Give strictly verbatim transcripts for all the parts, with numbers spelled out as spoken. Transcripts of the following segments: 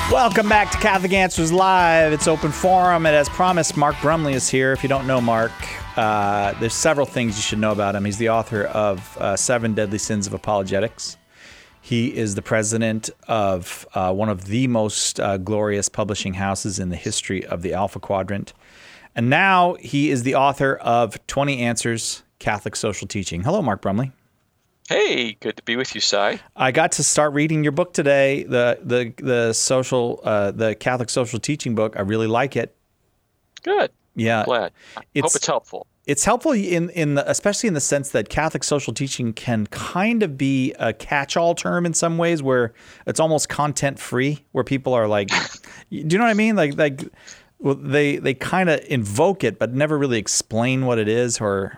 Welcome back to Catholic Answers Live. It's open forum, and as promised, Mark Brumley is here. If you don't know Mark, uh, there's several things you should know about him. He's the author of uh, Seven Deadly Sins of Apologetics. He is the president of uh, one of the most uh, glorious publishing houses in the history of the Alpha Quadrant. And now he is the author of twenty Answers, Catholic Social Teaching. Hello, Mark Brumley. Hey, good to be with you, Cy. I got to start reading your book today, the the the social uh, the Catholic Social Teaching book. I really like it. Good. Yeah, I'm glad. I it's, hope it's helpful. It's helpful in in the, especially in the sense that Catholic social teaching can kind of be a catch-all term in some ways, where it's almost content free, where people are like, do you know what I mean? Like like well, they they kind of invoke it, but never really explain what it is, or.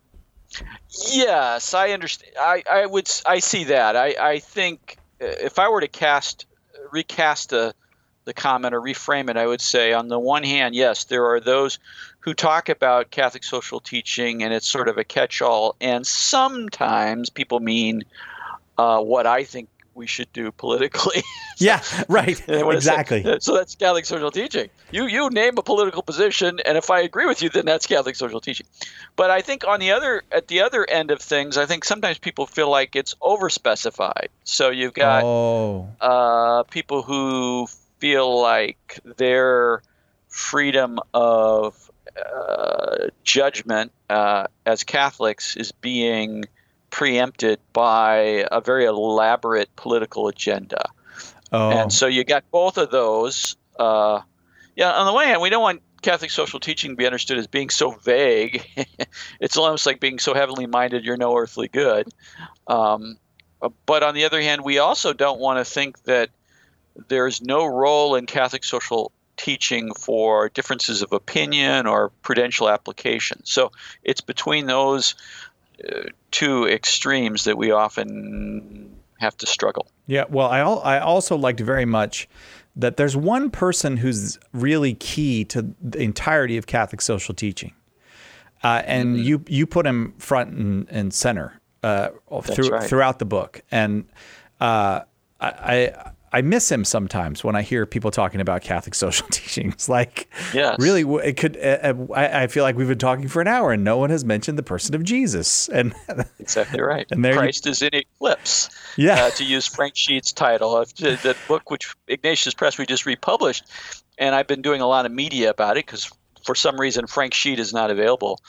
Yes, I understand. I, I would I see that. I, I think if I were to cast recast the the comment or reframe it, I would say on the one hand, yes, there are those who talk about Catholic social teaching and it's sort of a catch-all, and sometimes people mean uh, what I think we should do politically. Yeah, right. Exactly. Say, so that's Catholic social teaching. You you name a political position, and if I agree with you, then that's Catholic social teaching. But I think on the other at the other end of things, I think sometimes people feel like it's overspecified. So you've got oh. uh, people who feel like their freedom of uh, judgment uh, as Catholics is being preempted by a very elaborate political agenda. Oh. And so you got both of those. Uh, yeah, on the one hand, we don't want Catholic social teaching to be understood as being so vague. It's almost like being so heavenly minded, you're no earthly good. Um, but on the other hand, we also don't want to think that there's no role in Catholic social teaching for differences of opinion or prudential application. So it's between those uh, two extremes that we often have to struggle. Yeah, well, I al- I also liked very much that there's one person who's really key to the entirety of Catholic social teaching, uh, and mm-hmm. you you put him front and, and center uh, through, right. throughout the book, and uh, I. I I miss him sometimes when I hear people talking about Catholic social teaching. It's like, yes. really, it could. Uh, I, I feel like we've been talking for an hour and no one has mentioned the person of Jesus. And exactly right. And there Christ you, is in eclipse. Yeah. Uh, to use Frank Sheet's title of that book, which Ignatius Press we just republished, and I've been doing a lot of media about it because for some reason Frank Sheet is not available.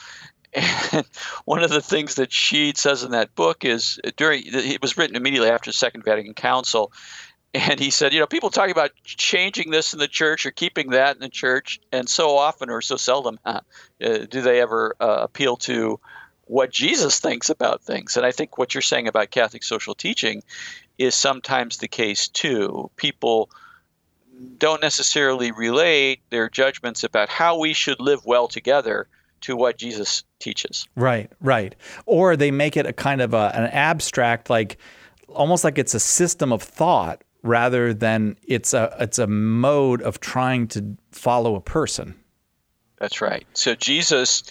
And one of the things that Sheet says in that book is during it was written immediately after the Second Vatican Council. And he said, you know, people talk about changing this in the church or keeping that in the church, and so often or so seldom uh, do they ever uh, appeal to what Jesus thinks about things. And I think what you're saying about Catholic social teaching is sometimes the case too. People don't necessarily relate their judgments about how we should live well together to what Jesus teaches. Right, right. Or they make it a kind of a, an abstract, like almost like it's a system of thought, rather than it's a it's a mode of trying to follow a person. That's right. So Jesus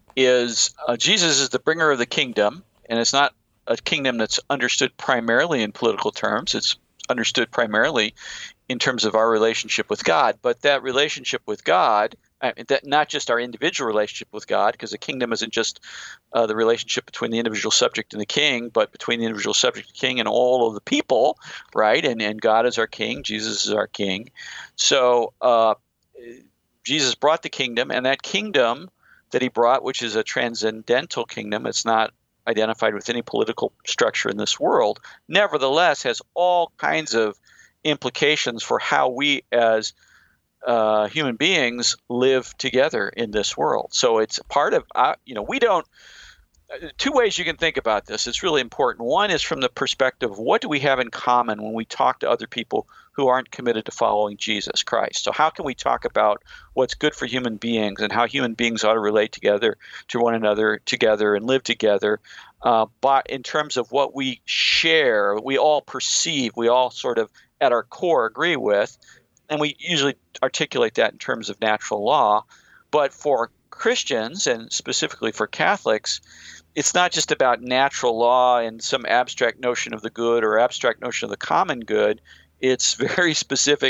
is uh, Jesus is the bringer of the kingdom, and it's not a kingdom that's understood primarily in political terms. It's understood primarily in terms of our relationship with God. But that relationship with God, I mean, that not just our individual relationship with God, because the kingdom isn't just uh, the relationship between the individual subject and the king, but between the individual subject and king and all of the people, right? And and God is our king, Jesus is our king. So uh, Jesus brought the kingdom, and that kingdom that he brought, which is a transcendental kingdom, it's not identified with any political structure in this world, nevertheless has all kinds of implications for how we as uh, human beings live together in this world. So it's part of, uh, you know, we don't, two ways you can think about this. It's really important. One is from the perspective of what do we have in common when we talk to other people who aren't committed to following Jesus Christ. So how can we talk about what's good for human beings and how human beings ought to relate together to one another together and live together, uh, but in terms of what we share, we all perceive, we all sort of at our core agree with, and we usually articulate that in terms of natural law. But for Christians, and specifically for Catholics, it's not just about natural law and some abstract notion of the good or abstract notion of the common good. It's very specific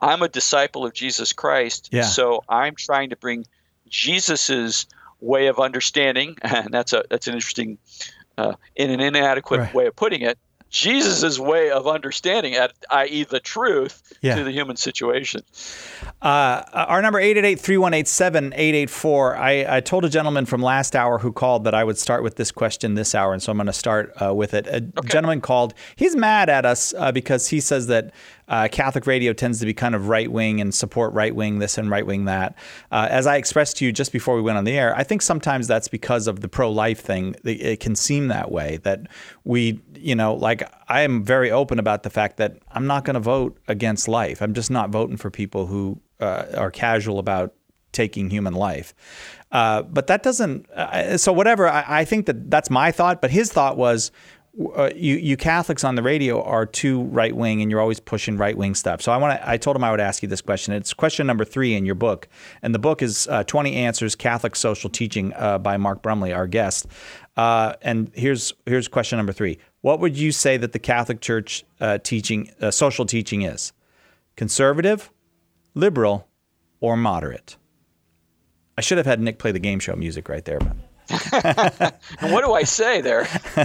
I'm a disciple of Jesus Christ, Yeah. so I'm trying to bring Jesus's way of understanding, and that's a that's an interesting, uh, in an inadequate Right. way of putting it, Jesus's way of understanding, that is the truth, Yeah. to the human situation. Uh, our number eight eight eight, three one eight, seven eight eight four. I, I told a gentleman from last hour who called that I would start with this question this hour, and so I'm going to start uh, with it. A Okay. gentleman called. He's mad at us uh, because he says that uh, Catholic radio tends to be kind of right-wing and support right-wing this and right-wing that. Uh, as I expressed to you just before we went on the air, I think sometimes that's because of the pro-life thing. It it can seem that way, that we, you know, like I am very open about the fact that I'm not going to vote against life. I'm just not voting for people who uh, are casual about taking human life. Uh, but that doesn't, uh, so whatever, I, I think that that's my thought, but his thought was, uh, you, you Catholics on the radio are too right-wing and you're always pushing right-wing stuff. So I want to, I told him I would ask you this question. It's question number three in your book. And the book is uh, twenty Answers, Catholic Social Teaching uh, by Mark Brumley, our guest. Uh, and here's, here's question number three. What would you say that the Catholic Church uh, teaching, uh, social teaching is? Conservative, liberal, or moderate? I should have had Nick play the game show music right there, but And what do I say there?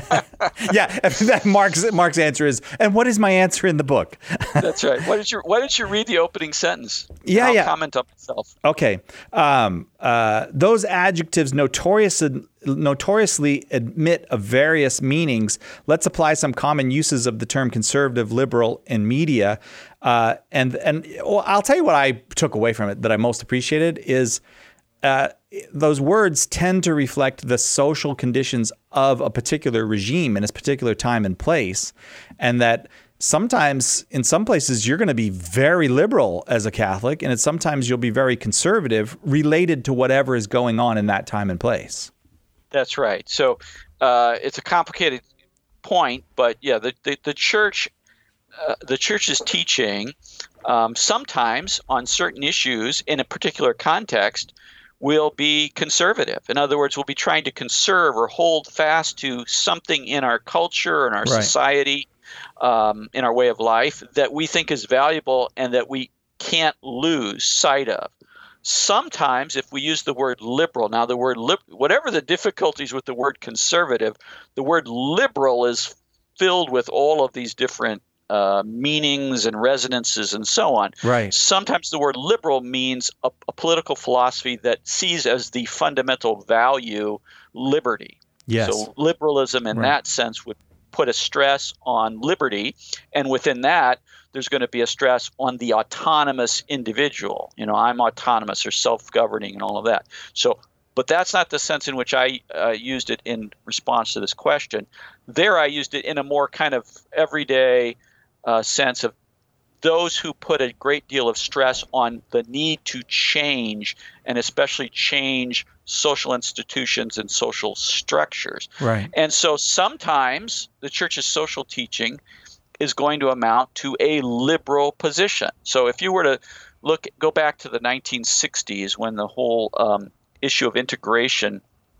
yeah, that Mark's Mark's answer is, and what is my answer in the book? That's right. Why don't you Why don't you read the opening sentence? Yeah, I'll yeah. comment on myself. Okay. Um, uh, those adjectives notorious, notoriously admit of various meanings. Let's apply some common uses of the term conservative, liberal in media. Uh, and and well, I'll tell you what I took away from it that I most appreciated is uh, those words tend to reflect the social conditions of a particular regime in a particular time and place, and that sometimes in some places you're going to be very liberal as a Catholic, and it's sometimes you'll be very conservative related to whatever is going on in that time and place. That's right. So uh, it's a complicated point, but yeah, the the, the church, uh, the church's teaching, um, sometimes on certain issues in a particular context, will be conservative. In other words, we'll be trying to conserve or hold fast to something in our culture, in our Right. society, um, in our way of life that we think is valuable and that we can't lose sight of. Sometimes if we use the word liberal, now the word lib- whatever the difficulties with the word conservative, the word liberal is filled with all of these different uh, meanings and resonances and so on. Right. Sometimes the word liberal means a, a political philosophy that sees as the fundamental value liberty. Yes. So liberalism in Right. that sense would put a stress on liberty, and within that, there's going to be a stress on the autonomous individual. You know, I'm autonomous or self-governing and all of that. So, but that's not the sense in which I uh, used it in response to this question. There, I used it in a more kind of everyday uh, sense of those who put a great deal of stress on the need to change, and especially change social institutions and social structures. Right. And so sometimes the church's social teaching is going to amount to a liberal position. So if you were to look, go back to the nineteen sixties when the whole um, issue of integration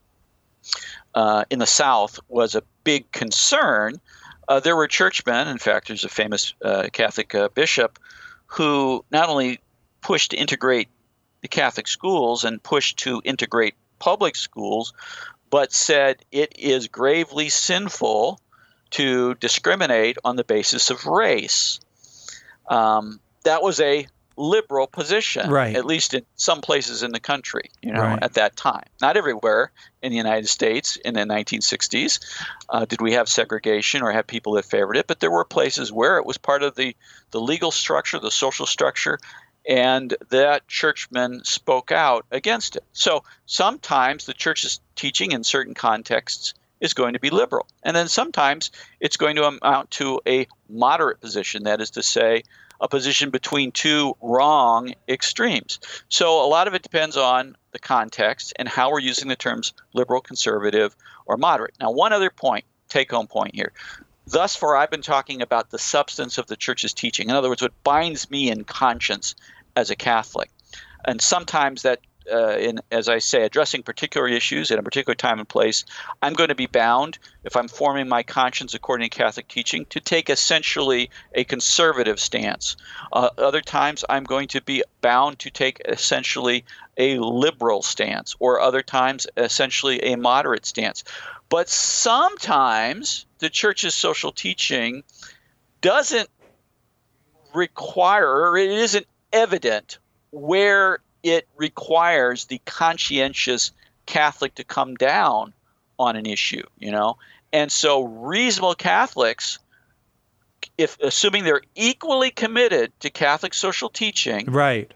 uh, in the South was a big concern, uh, there were churchmen, in fact, there's a famous uh, Catholic uh, bishop who not only pushed to integrate the Catholic schools and pushed to integrate public schools, but said it is gravely sinful to discriminate on the basis of race. Um, that was a liberal position, Right. at least in some places in the country, you know, Right. at that time. Not everywhere in the United States in the nineteen sixties uh, did we have segregation or have people that favored it, but there were places where it was part of the, the legal structure, the social structure, and that churchmen spoke out against it. So sometimes the church's teaching in certain contexts is going to be liberal. And then sometimes it's going to amount to a moderate position, that is to say, a position between two wrong extremes. So a lot of it depends on the context and how we're using the terms liberal, conservative, or moderate. Now, one other point, take-home point here. Thus far, I've been talking about the substance of the church's teaching. In other words, what binds me in conscience as a Catholic. And sometimes that uh, in, as I say, addressing particular issues at a particular time and place, I'm going to be bound, if I'm forming my conscience according to Catholic teaching, to take essentially a conservative stance. Uh, other times, I'm going to be bound to take essentially a liberal stance, or other times, essentially a moderate stance. But sometimes the Church's social teaching doesn't require, or it isn't evident where it requires the conscientious Catholic to come down on an issue, you know? And so reasonable Catholics, if assuming they're equally committed to Catholic social teaching, right,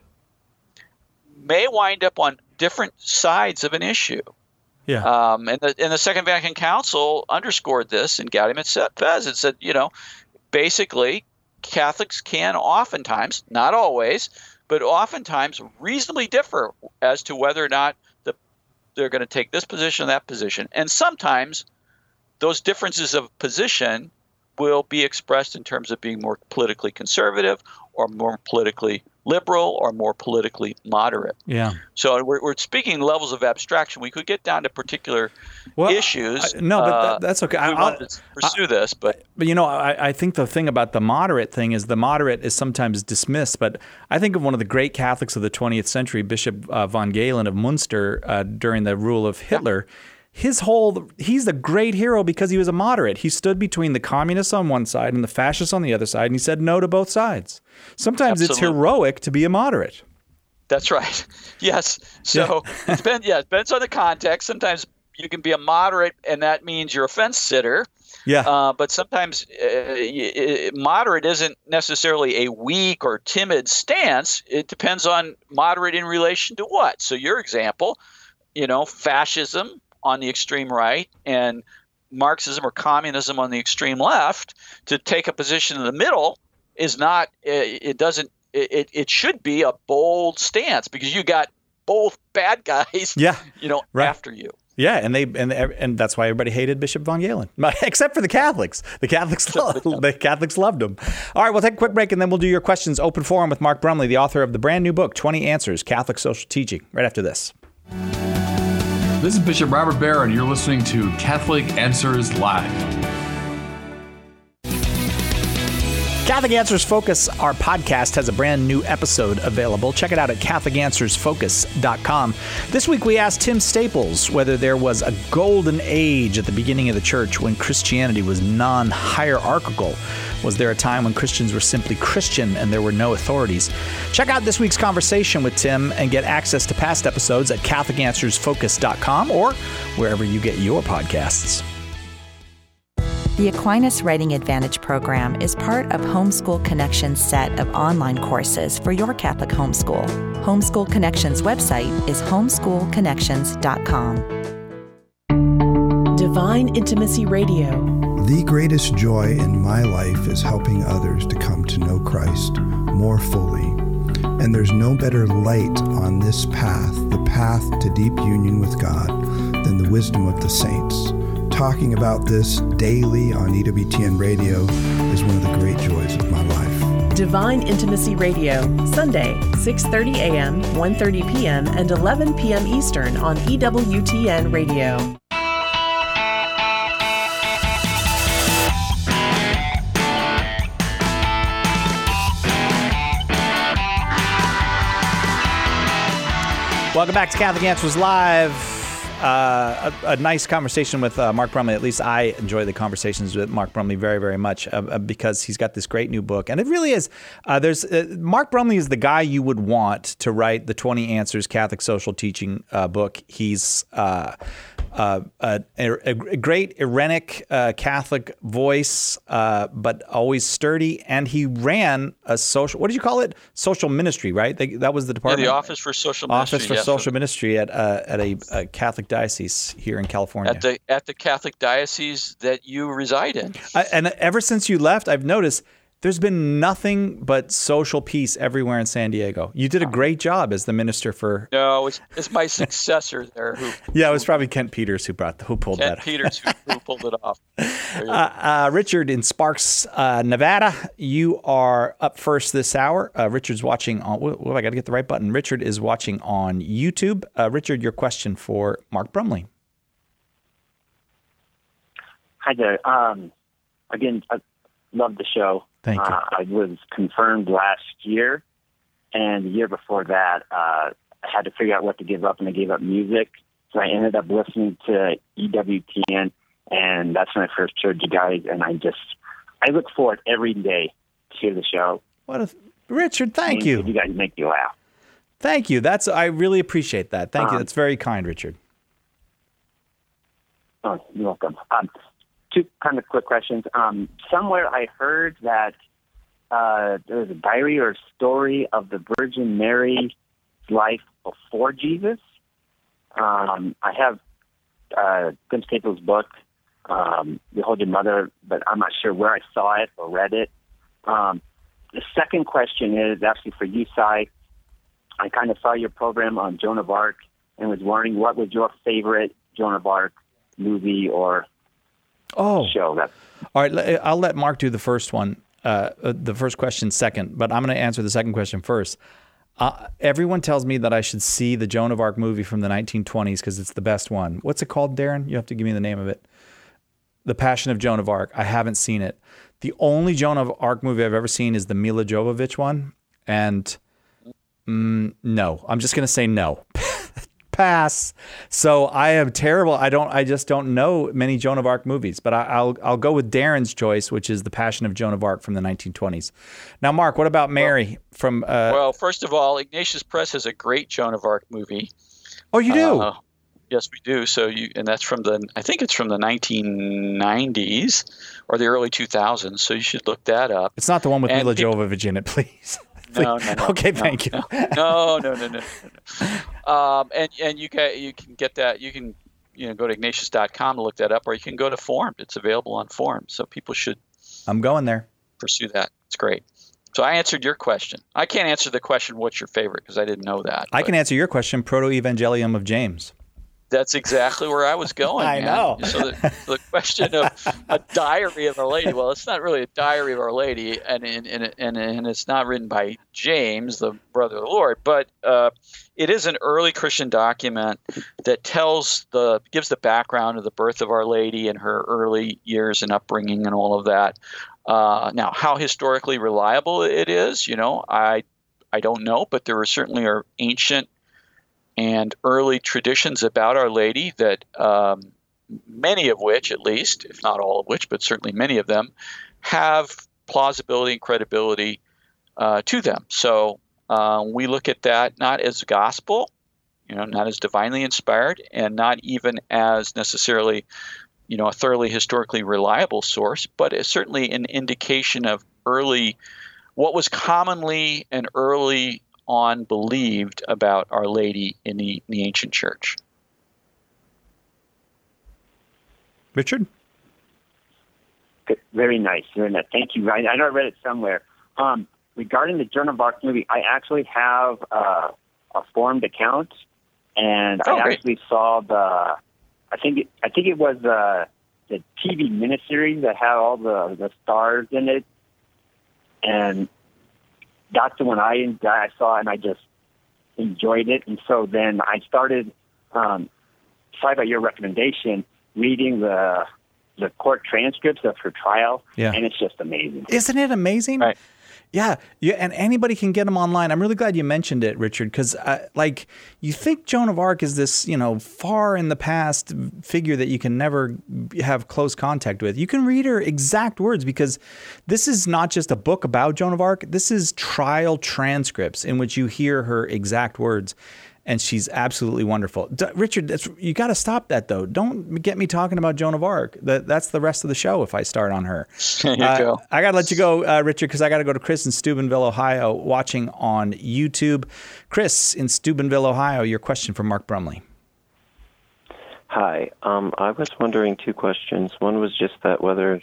may wind up on different sides of an issue. Yeah. Um, and, the, and the Second Vatican Council underscored this in Gaudium et Spes. It said, you know, basically Catholics can oftentimes, not always, but oftentimes reasonably differ as to whether or not the, they're going to take this position or that position. And sometimes those differences of position will be expressed in terms of being more politically conservative or more politically liberal or more politically moderate. Yeah. So we're, we're speaking levels of abstraction. We could get down to particular well, issues. I, no, but uh, that, that's okay. We I wanted to pursue I, this, but but you know, I, I think the thing about the moderate thing is the moderate is sometimes dismissed. But I think of one of the great Catholics of the twentieth century, Bishop uh, von Galen of Munster, uh, during the rule of Hitler. Yeah. His whole, he's the great hero because he was a moderate. He stood between the communists on one side and the fascists on the other side, and he said no to both sides. Sometimes Absolutely. It's heroic to be a moderate. That's right. Yes. So yeah. it depends, yeah, it depends on the context. Sometimes you can be a moderate, and that means you're a fence sitter. Yeah. Uh, but sometimes uh, moderate isn't necessarily a weak or timid stance. It depends on moderate in relation to what. So your example, you know, fascism on the extreme right and Marxism or communism on the extreme left, to take a position in the middle is not, it doesn't, it, it should be a bold stance because you got both bad guys, yeah, you know, right. after you. Yeah, and they and and that's why everybody hated Bishop von Galen, except for the Catholics. The Catholics, loved, the Catholics loved him. All right, we'll take a quick break, and then we'll do your questions. Open forum with Mark Brumley, the author of the brand new book, twenty Answers, Catholic Social Teaching, right after this. This is Bishop Robert Baer, and you're listening to Catholic Answers Live. Catholic Answers Focus, our podcast, has a brand new episode available. Check it out at Catholic Answers Focus dot com. This week we asked Tim Staples whether there was a golden age at the beginning of the church when Christianity was non-hierarchical. Was there a time when Christians were simply Christian and there were no authorities? Check out this week's conversation with Tim and get access to past episodes at Catholic Answers Focus dot com or wherever you get your podcasts. The Aquinas Writing Advantage program is part of Homeschool Connections' set of online courses for your Catholic homeschool. Homeschool Connections' website is homeschool connections dot com. Divine Intimacy Radio. The greatest joy in my life is helping others to come to know Christ more fully. And there's no better light on this path, the path to deep union with God, than the wisdom of the saints. Talking about this daily on E W T N Radio is one of the great joys of my life. Divine Intimacy Radio, Sunday, six thirty a.m., one thirty p.m., and eleven p.m. Eastern on E W T N Radio. Welcome back to Catholic Answers Live. Uh, a, a nice conversation with uh, Mark Brumley. At least I enjoy the conversations with Mark Brumley very, very much uh, because he's got this great new book. And it really is. Uh, There's uh, Mark Brumley is the guy you would want to write the twenty Answers Catholic Social Teaching uh, book. He's uh, uh, a, a, a great Irenic uh, Catholic voice, uh, but always sturdy. And he ran a social, what did you call it? Social ministry, right? They, that was the department. Yeah, the Office for Social Ministry. Office for yeah, Social for, Ministry at uh, at a, a Catholic diocese here in California. At the at the Catholic diocese that you reside in. I, and ever since you left, I've noticed There's been nothing but social peace everywhere in San Diego. You did a great job as the minister for. No, it's, it's my successor there. Who? Yeah, it was probably Kent Peters who brought who pulled Kent that. Peters who, who pulled it off. Uh, uh, Richard in Sparks, uh, Nevada, you are up first this hour. Uh, Richard's watching on. Well, I got to get the right button. Richard is watching on YouTube. Uh, Richard, your question for Mark Brumley. Hi there. Um, again, I love the show. Thank you. Uh, I was confirmed last year, and the year before that, uh, I had to figure out what to give up, and I gave up music. So I ended up listening to E W T N, and that's when I first heard you guys. And I just, I look forward every day to hear the show. What a Richard, thank and you. You guys make me laugh. Thank you. That's I really appreciate that. Thank um, you. That's very kind, Richard. Oh, you're welcome. Um, Two kind of quick questions. Um, somewhere I heard that uh, there was a diary or a story of the Virgin Mary's life before Jesus. Um, I have uh, Tim Staples' book, um, Behold Your Mother, but I'm not sure where I saw it or read it. Um, the second question is actually for you, Cy. I kind of saw your program on Joan of Arc and was wondering what was your favorite Joan of Arc movie or Oh, show that. All right. I'll let Mark do the first one, uh, the first question second, but I'm going to answer the second question first. Uh, everyone tells me that I should see the Joan of Arc movie from the nineteen twenties because it's the best one. What's it called, Darren? You have to give me the name of it. The Passion of Joan of Arc. I haven't seen it. The only Joan of Arc movie I've ever seen is the Mila Jovovich one. And mm, no, I'm just going to say no. Pass. So I am terrible. I don't. I just don't know many Joan of Arc movies. But I, I'll I'll go with Darren's choice, which is The Passion of Joan of Arc from the nineteen twenties. Now, Mark, what about Mary well, from? Uh, well, first of all, Ignatius Press has a great Joan of Arc movie. Oh, you do? Uh, yes, we do. So you and that's from the. I think it's from the nineteen nineties or the early two thousands. So you should look that up. It's not the one with and Mila people, Jovovich in it, please. No, no, no. Okay, no, thank you. No, no, no, no, no. no. Um, and and you can you can get that. You can you know go to ignatius dot com to look that up, or you can go to Forum. It's available on Forum, so people should. I'm going there. Pursue that. It's great. So I answered your question. I can't answer the question, what's your favorite, because I didn't know that. I can answer your question, Proto-Evangelium of James. That's exactly where I was going. I man. know. So the, the question of a diary of Our Lady, well, it's not really a diary of Our Lady, and and and, and, and it's not written by James, the brother of the Lord, but uh, it is an early Christian document that tells the gives the background of the birth of Our Lady and her early years and upbringing and all of that. Uh, now, how historically reliable it is, you know, I I don't know, but there are certainly are ancient and early traditions about Our Lady that um, many of which, at least, if not all of which, but certainly many of them, have plausibility and credibility uh, to them. So uh, we look at that not as gospel, you know, not as divinely inspired, and not even as necessarily, you know, a thoroughly historically reliable source, but it's certainly an indication of early, what was commonly and early on believed about Our Lady in the, in the ancient church. Richard? Very nice. Very nice. Thank you. I, I know I read it somewhere. Um, regarding the Joan of Arc movie, I actually have uh, a formed account, and oh, I great. actually saw the. I think it, I think it was uh, the T V miniseries that had all the, the stars in it, and that's the one I I saw, and I just enjoyed it. And so then I started, um, sorry about your recommendation, reading the the court transcripts of her trial, yeah. and it's just amazing. Isn't it amazing? Right. Yeah, yeah, and anybody can get them online. I'm really glad you mentioned it, Richard, because uh, like you think Joan of Arc is this, you know, far in the past figure that you can never have close contact with. You can read her exact words because this is not just a book about Joan of Arc. This is trial transcripts in which you hear her exact words. And she's absolutely wonderful. D- Richard, that's, you got to stop that, though. Don't get me talking about Joan of Arc. That, that's the rest of the show if I start on her. There you uh, go. I got to let you go, uh, Richard, because I got to go to Chris in Steubenville, Ohio, watching on YouTube. Chris in Steubenville, Ohio, your question for Mark Brumley. Hi. Um, I was wondering two questions. One was just that whether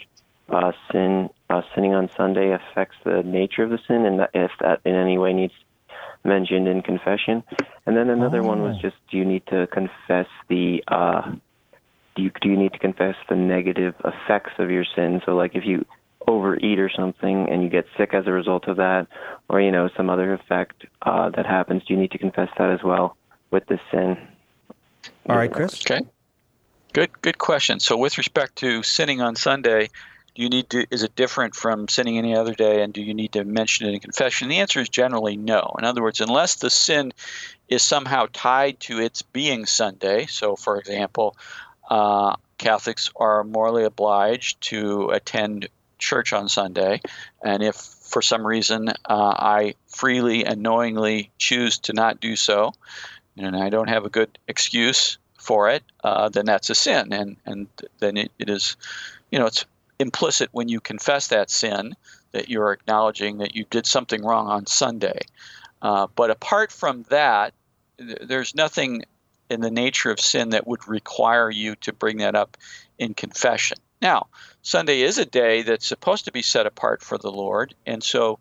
uh, sin uh, sinning on Sunday affects the nature of the sin, and that if that in any way needs mentioned in confession. And then another Oh. one was just, do you need to confess the uh, do you do you need to confess the negative effects of your sin? So, like if you overeat or something and you get sick as a result of that, or you know some other effect uh, that happens, do you need to confess that as well with this sin? All right, Chris. Okay. Good, good question. So, with respect to sinning on Sunday, do you need to? Is it different from sinning any other day, and do you need to mention it in confession? The answer is generally no. In other words, unless the sin is somehow tied to its being Sunday. So, for example, uh, Catholics are morally obliged to attend church on Sunday, and if for some reason uh, I freely and knowingly choose to not do so, and I don't have a good excuse for it, uh, then that's a sin, and and then it, it is, you know, it's implicit when you confess that sin that you're acknowledging that you did something wrong on Sunday. Uh, but apart from that, th- there's nothing in the nature of sin that would require you to bring that up in confession. Now, Sunday is a day that's supposed to be set apart for the Lord, and so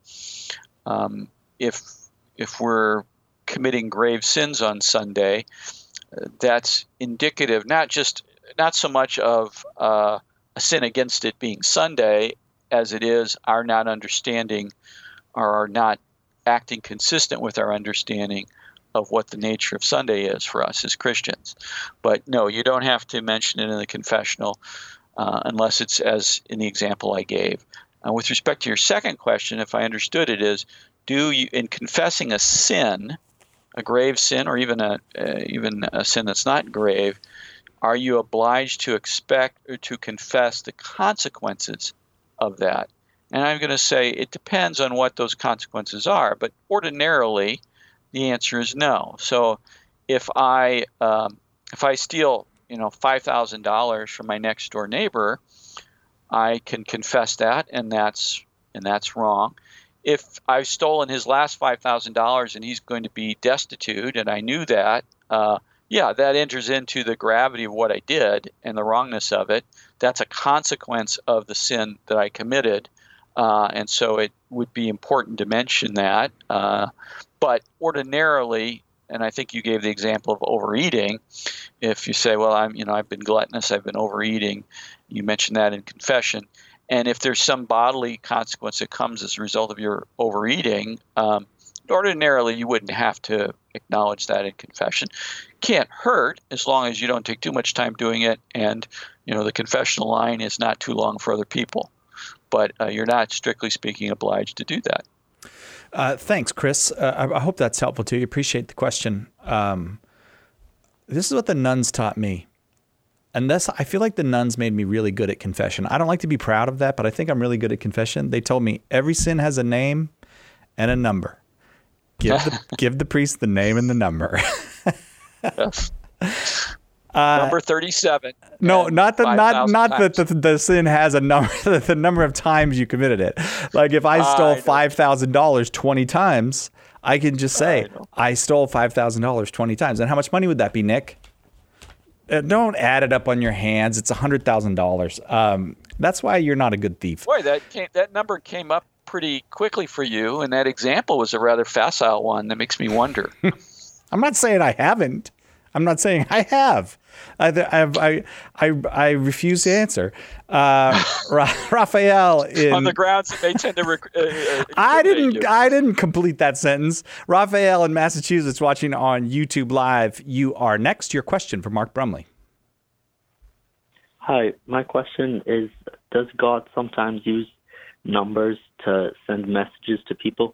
um, if if we're committing grave sins on Sunday, uh, that's indicative not just not so much of uh, a sin against it being Sunday as it is our not understanding or our not acting consistent with our understanding of what the nature of Sunday is for us as Christians. But no, you don't have to mention it in the confessional uh, unless it's as in the example I gave. Uh, with respect to your second question, if I understood it, is do you, in confessing a sin, a grave sin, or even a uh, even a sin that's not grave, are you obliged to expect or to confess the consequences of that? And I'm going to say it depends on what those consequences are, but ordinarily the answer is no. So if I um, if I steal, you know, five thousand dollars from my next door neighbor, I can confess that, and that's and that's wrong. If I've stolen his last five thousand dollars and he's going to be destitute, and I knew that, uh, yeah, that enters into the gravity of what I did and the wrongness of it. That's a consequence of the sin that I committed, uh, and so it would be important to mention that. Uh, but ordinarily, and I think you gave the example of overeating. If you say, "Well, I'm, you know, I've been gluttonous, I've been overeating," you mentioned that in confession. And if there's some bodily consequence that comes as a result of your overeating, um, ordinarily you wouldn't have to acknowledge that in confession. Can't hurt as long as you don't take too much time doing it, and you know the confessional line is not too long for other people. But uh, you're not, strictly speaking, obliged to do that. Uh, thanks, Chris. Uh, I, I hope that's helpful to you. Appreciate the question. Um, this is what the nuns taught me. And this, I feel like the nuns made me really good at confession. I don't like to be proud of that, but I think I'm really good at confession. They told me every sin has a name and a number. Give the give the priest the name and the number. Yes. Uh, Number thirty-seven. No, not the not not times. that the, the sin has a number. The number of times you committed it. Like if I stole I five thousand dollars twenty times, I can just say I, I stole five thousand dollars twenty times. And how much money would that be, Nick? Uh, don't add it up on your hands. It's a hundred thousand dollars. Um, that's why you're not a good thief. Boy, that came, that number came up pretty quickly for you, and that example was a rather facile one. That makes me wonder. I'm not saying I haven't. I'm not saying I have. I I I I refuse to answer. Uh, Raphael in, on the grounds that they tend to. Rec- uh, uh, I didn't. you. I didn't complete that sentence. Raphael in Massachusetts, watching on YouTube Live. You are next. Your question for Mark Brumley. Hi, my question is: does God sometimes use numbers to send messages to people?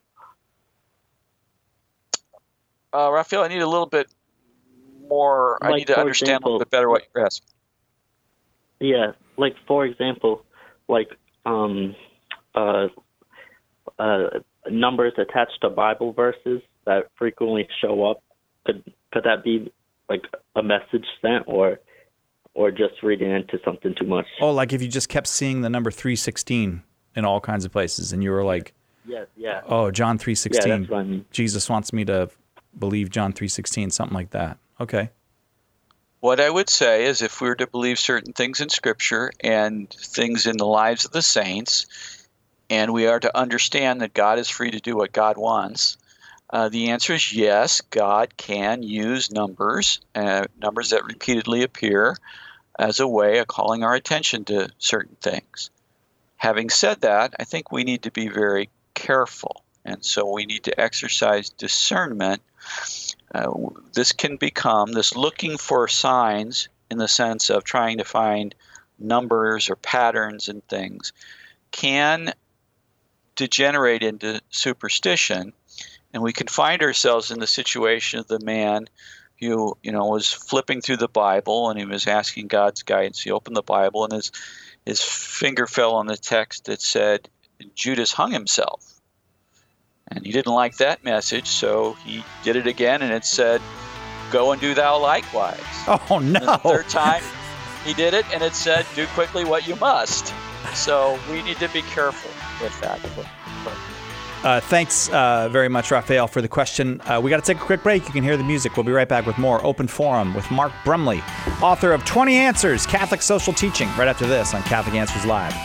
Uh, Raphael, I need a little bit more. I Like, need to for understand example, a little bit better what you're asking. Yeah, like for example, like um, uh, uh, numbers attached to Bible verses that frequently show up. Could could that be like a message sent, or or just reading into something too much? Oh, like if you just kept seeing the number three sixteen in all kinds of places, and you were like, Yeah, yeah. "Oh, John three sixteen. Yeah, that's what I mean. Jesus wants me to believe John three sixteen," something like that. Okay. What I would say is if we were to believe certain things in Scripture and things in the lives of the saints, and we are to understand that God is free to do what God wants, uh, the answer is yes, God can use numbers, uh, numbers that repeatedly appear, as a way of calling our attention to certain things. Having said that, I think we need to be very careful, and so we need to exercise discernment. Uh, this can become, this looking for signs in the sense of trying to find numbers or patterns and things, can degenerate into superstition, and we can find ourselves in the situation of the man who, you know, was flipping through the Bible and he was asking God's guidance. He opened the Bible and his his finger fell on the text that said Judas hung himself. And he didn't like that message, so he did it again, and it said, go and do thou likewise. Oh, no. And the third time he did it, and it said, do quickly what you must. So we need to be careful with that. Uh, thanks uh, very much, Raphael, for the question. Uh, we got to take a quick break. You can hear the music. We'll be right back with more Open Forum with Mark Brumley, author of twenty Answers, Catholic Social Teaching, right after this on Catholic Answers Live.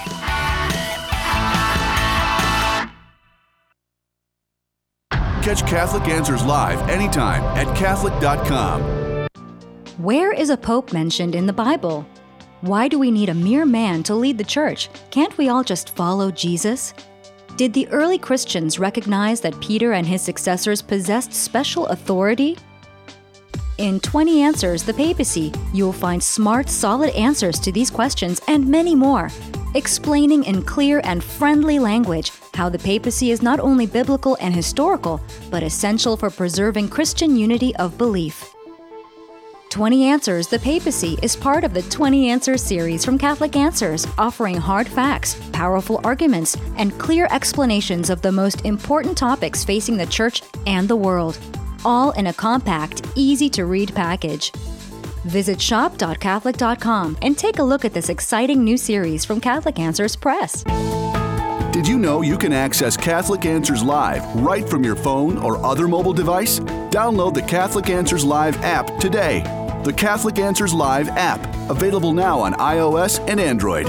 Catch Catholic Answers Live anytime at Catholic dot com. Where is a pope mentioned in the Bible? Why do we need a mere man to lead the church? Can't we all just follow Jesus? Did the early Christians recognize that Peter and his successors possessed special authority? In twenty Answers, the Papacy, you'll find smart, solid answers to these questions and many more, explaining in clear and friendly language how the papacy is not only biblical and historical, but essential for preserving Christian unity of belief. twenty Answers, the Papacy is part of the twenty Answers series from Catholic Answers, offering hard facts, powerful arguments, and clear explanations of the most important topics facing the Church and the world, all in a compact, easy-to-read package. Visit shop dot catholic dot com and take a look at this exciting new series from Catholic Answers Press. Did you know you can access Catholic Answers Live right from your phone or other mobile device? Download the Catholic Answers Live app today. The Catholic Answers Live app, available now on iOS and Android.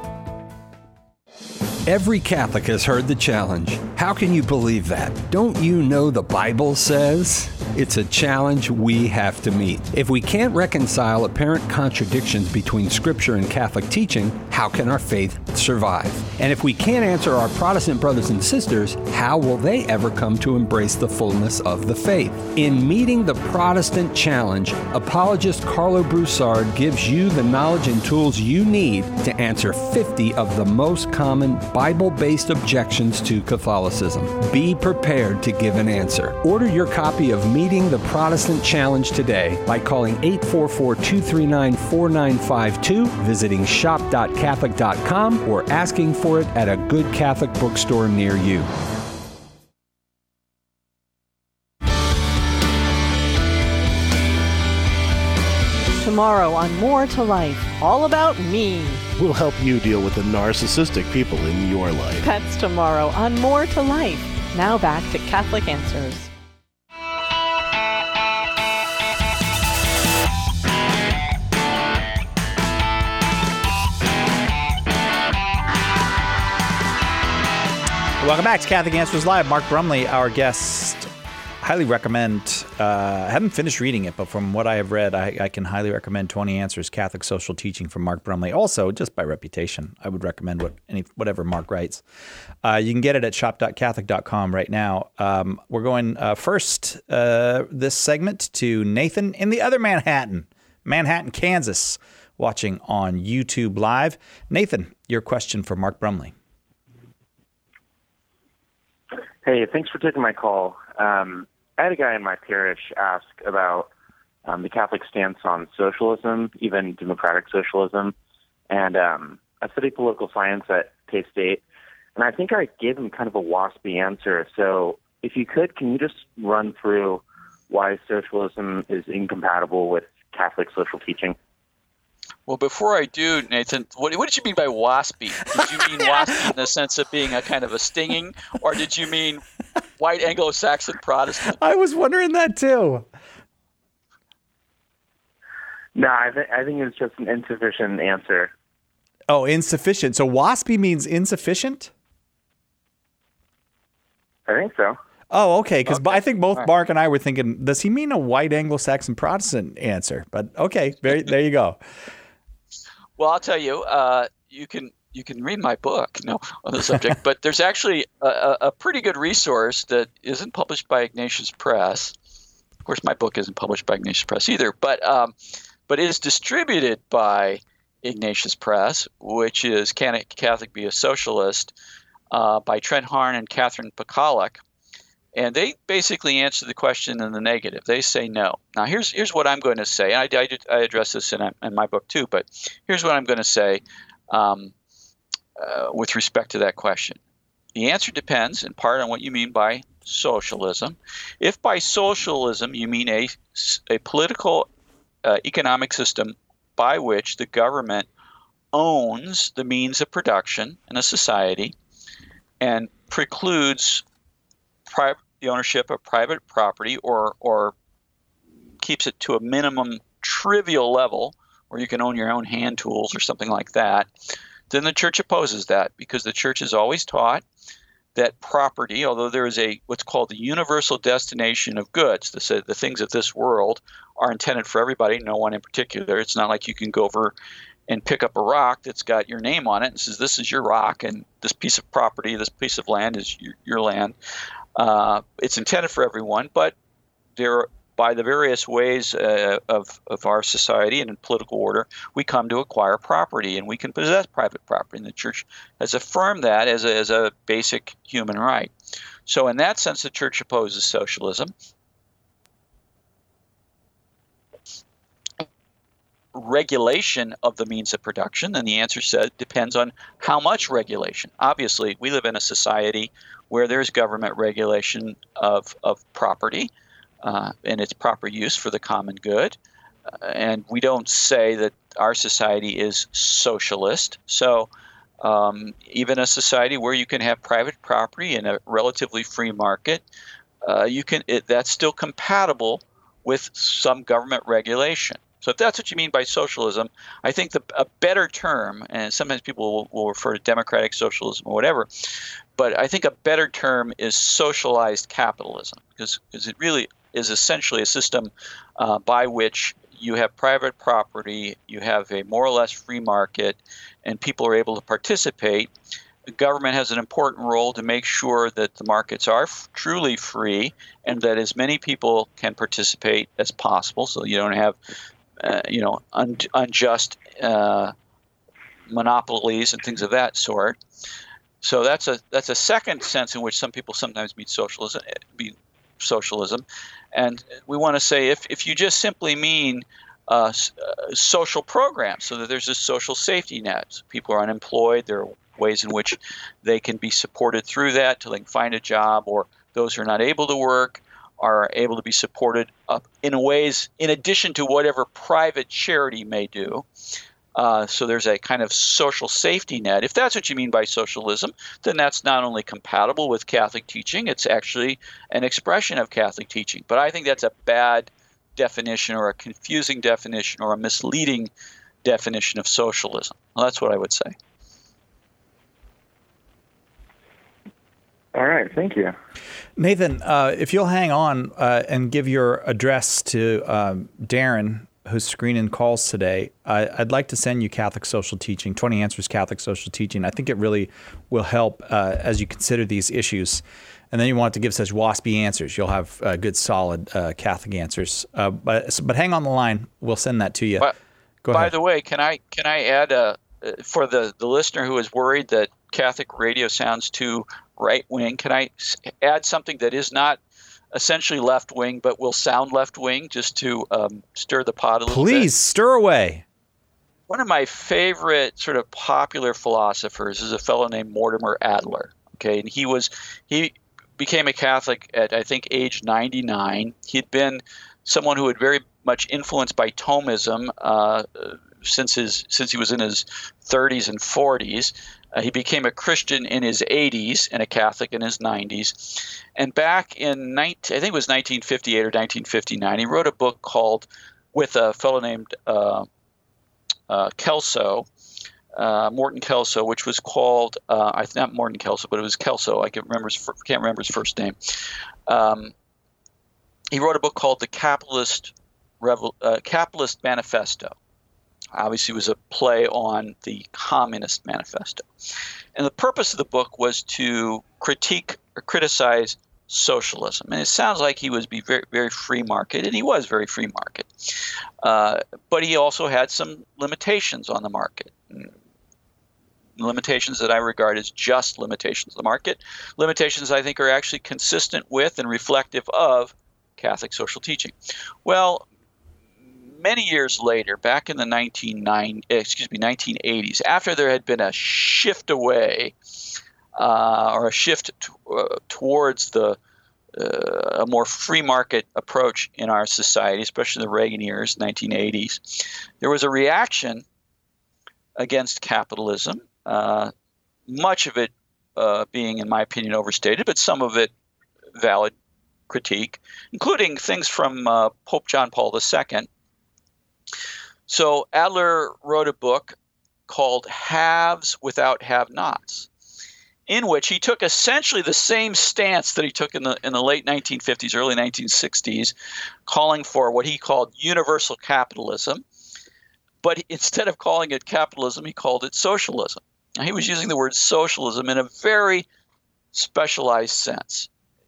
Every Catholic has heard the challenge. How can you believe that? Don't you know the Bible says? It's a challenge we have to meet. If we can't reconcile apparent contradictions between Scripture and Catholic teaching, how can our faith survive? And if we can't answer our Protestant brothers and sisters, how will they ever come to embrace the fullness of the faith? In Meeting the Protestant Challenge, apologist Carlo Broussard gives you the knowledge and tools you need to answer fifty of the most common Bible-based objections to Catholicism. Be prepared to give an answer. Order your copy of Meeting the Protestant Challenge today by calling eight four four, two three nine, four nine five two, visiting shop dot catholic dot com, or asking for it at a good Catholic bookstore near you. Tomorrow on More to Life, all about me. We'll help you deal with the narcissistic people in your life. That's tomorrow on More to Life. Now back to Catholic Answers. Welcome back to Catholic Answers Live. Mark Brumley, our guest. Highly recommend, uh, I haven't finished reading it, but from what I have read, I, I can highly recommend twenty Answers, Catholic Social Teaching from Mark Brumley. Also, just by reputation, I would recommend what any whatever Mark writes. Uh, you can get it at shop dot catholic dot com right now. Um, we're going uh, first uh, this segment to Nathan in the other Manhattan, Manhattan, Kansas, watching on YouTube Live. Nathan, your question for Mark Brumley. Hey, thanks for taking my call. Um, I had a guy in my parish ask about um, the Catholic stance on socialism, even democratic socialism, and um, I studied political science at K-State, and I think I gave him kind of a waspy answer. So if you could, can you just run through why socialism is incompatible with Catholic social teaching? Well, before I do, Nathan, what, what did you mean by waspy? Did you mean waspy in the sense of being a kind of a stinging, or did you mean white Anglo-Saxon Protestant? I was wondering that too. No, I, th- I think it's just an insufficient answer. Oh, insufficient. So WASPy means insufficient? I think so. Oh, okay. Because Okay. I think both All right. Mark and I were thinking, does he mean a white Anglo-Saxon Protestant answer? But okay, there, there you go. Well, I'll tell you, uh, you can you can read my book, no, on the subject, but there's actually a, a a pretty good resource that isn't published by Ignatius Press. Of course, my book isn't published by Ignatius Press either, but um, but is distributed by Ignatius Press, which is Can a Catholic Be a Socialist, uh, by Trent Harn and Catherine Pacalek. And they basically answer the question in the negative. They say no. Now, here's here's what I'm going to say. I, I, I address this in, a, in my book too, but here's what I'm going to say um, uh, with respect to that question. The answer depends in part on what you mean by socialism. If by socialism you mean a, a political uh, economic system by which the government owns the means of production in a society and precludes Pri- the ownership of private property or or keeps it to a minimum trivial level where you can own your own hand tools or something like that, then the church opposes that, because the church has always taught that property, although there is a what's called the universal destination of goods, the, the things of this world are intended for everybody, no one in particular. It's not like you can go over and pick up a rock that's got your name on it and says, this is your rock, and this piece of property, this piece of land is your, your land. Uh, it's intended for everyone, but there, by the various ways uh, of, of our society and in political order, we come to acquire property, and we can possess private property. And the church has affirmed that as a, as a basic human right. So in that sense, the church opposes socialism. Regulation of the means of production, and the answer said depends on how much regulation. Obviously, we live in a society where there's government regulation of of property uh, and its proper use for the common good, uh, and we don't say that our society is socialist. So um, even a society where you can have private property in a relatively free market, uh, you can it, that's still compatible with some government regulation. So if that's what you mean by socialism, I think the, a better term, and sometimes people will, will refer to democratic socialism or whatever, but I think a better term is socialized capitalism, because, because it really is essentially a system uh, by which you have private property, you have a more or less free market, and people are able to participate. The government has an important role to make sure that the markets are f- truly free and that as many people can participate as possible, so you don't have Uh, you know, un- unjust uh, monopolies and things of that sort. So that's a that's a second sense in which some people sometimes mean socialism. Mean socialism, and we want to say if if you just simply mean uh, s- uh, social programs, so that there's a social safety net. So people are unemployed. There are ways in which they can be supported through that till they can find a job, or those who are not able to work are able to be supported up in ways in addition to whatever private charity may do. Uh, so there's a kind of social safety net. If that's what you mean by socialism, then that's not only compatible with Catholic teaching, it's actually an expression of Catholic teaching. But I think that's a bad definition, or a confusing definition, or a misleading definition of socialism. Well, that's what I would say. All right, thank you. Nathan, uh, if you'll hang on uh, and give your address to um, Darren, who's screening calls today, I, I'd like to send you Catholic Social Teaching, twenty Answers Catholic Social Teaching. I think it really will help uh, as you consider these issues. And then you want to give such waspy answers. You'll have uh, good, solid uh, Catholic answers. Uh, but but hang on the line. We'll send that to you. But, Go by ahead. the way, can I can I add a, for the, the listener who is worried that Catholic radio sounds too right-wing, can I add something that is not essentially left-wing but will sound left-wing, just to um, stir the pot a little bit? Please, stir away. One of my favorite sort of popular philosophers is a fellow named Mortimer Adler. Okay, and he was he became a Catholic at, I think, age ninety-nine. He'd been someone who had very much influenced by Thomism uh, since his since he was in his thirties and forties. Uh, he became a Christian in his eighties and a Catholic in his nineties. And back in, nineteen, I think it was nineteen fifty-eight or nineteen fifty-nine, he wrote a book called with a fellow named uh, uh, Kelso, uh, Morton Kelso, which was called uh, I not Morton Kelso, but it was Kelso. I can't remember his, can't remember his first name. Um, he wrote a book called The Capitalist Revol- uh, Capitalist Manifesto. Obviously, it was a play on the Communist Manifesto, and the purpose of the book was to critique or criticize socialism. And it sounds like he was be very, very free market, and he was very free market. Uh, but he also had some limitations on the market. Limitations that I regard as just limitations of the market. Limitations I think are actually consistent with and reflective of Catholic social teaching. Well, many years later, back in the nineteen ninety, excuse me, nineteen eighties, after there had been a shift away uh, or a shift to, uh, towards the uh, a more free market approach in our society, especially in the Reagan years, nineteen eighties, there was a reaction against capitalism, uh, much of it uh, being, in my opinion, overstated, but some of it valid critique, including things from uh, Pope John Paul the Second. So Adler wrote a book called Haves Without Have-Nots, in which he took essentially the same stance that he took in the in the late nineteen fifties, early nineteen sixties, calling for what he called universal capitalism. But instead of calling it capitalism, he called it socialism. Now, he was using the word socialism in a very specialized sense,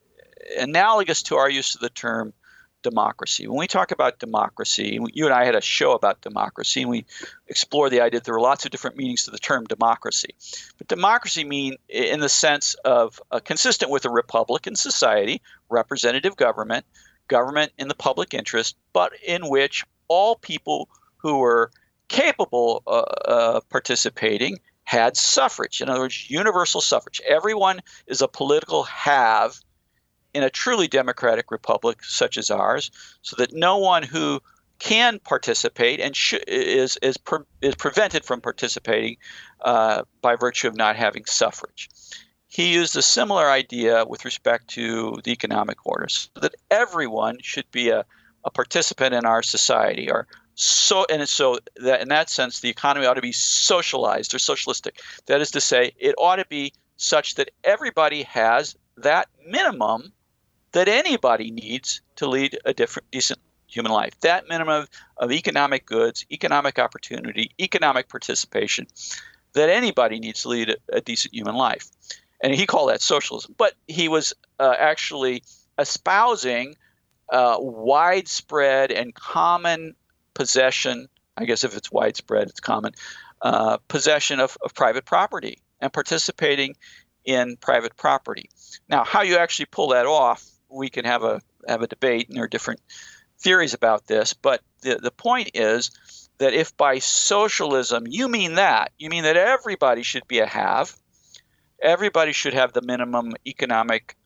analogous to our use of the term democracy. When we talk about democracy, you and I had a show about democracy, and we explore the idea that there are lots of different meanings to the term democracy. But democracy mean in the sense of uh, consistent with a republican society, representative government, government in the public interest, but in which all people who were capable of uh, uh, participating had suffrage. In other words, universal suffrage. Everyone is a political have in a truly democratic republic such as ours, so that no one who can participate and sh- is is pre- is prevented from participating uh, by virtue of not having suffrage. He used a similar idea with respect to the economic order, so that everyone should be a, a participant in our society, or so, and so that in that sense, the economy ought to be socialized or socialistic. That is to say, it ought to be such that everybody has that minimum that anybody needs to lead a different, decent human life. That minimum of, of economic goods, economic opportunity, economic participation, that anybody needs to lead a, a decent human life. And he called that socialism. But he was uh, actually espousing uh, widespread and common possession, I guess if it's widespread, it's common, uh, possession of, of private property and participating in private property. Now, how you actually pull that off, we can have a have a debate, and there are different theories about this. But the, the point is that if by socialism you mean that, you mean that everybody should be a have, everybody should have the minimum economic